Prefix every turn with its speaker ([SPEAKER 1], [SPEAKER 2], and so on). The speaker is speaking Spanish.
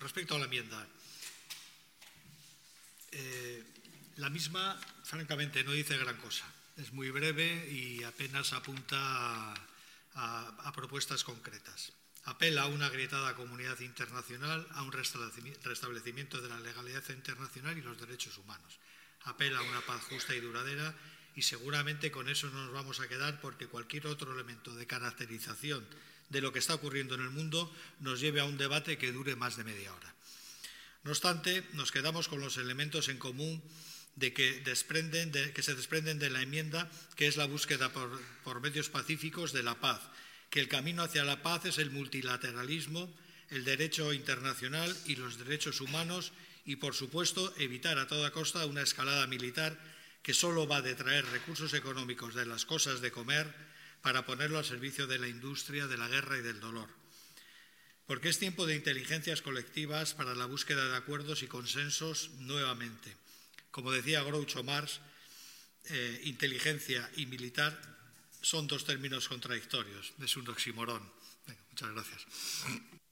[SPEAKER 1] respecto a la enmienda, la misma, francamente, no dice gran cosa. Es muy breve y apenas apunta a propuestas concretas. Apela a una agrietada comunidad internacional, a un restablecimiento de la legalidad internacional y los derechos humanos. Apela a una paz justa y duradera y seguramente con eso no nos vamos a quedar, porque cualquier otro elemento de caracterización de lo que está ocurriendo en el mundo nos lleve a un debate que dure más de media hora. No obstante, nos quedamos con los elementos en común que se desprenden de la enmienda, que es la búsqueda por medios pacíficos de la paz, que el camino hacia la paz es el multilateralismo, el derecho internacional y los derechos humanos y, por supuesto, evitar a toda costa una escalada militar que solo va a detraer recursos económicos de las cosas de comer para ponerlo al servicio de la industria, de la guerra y del dolor. Porque es tiempo de inteligencias colectivas para la búsqueda de acuerdos y consensos nuevamente. Como decía Groucho Marx, inteligencia y militar son dos términos contradictorios. Es un oxímoron. Muchas gracias.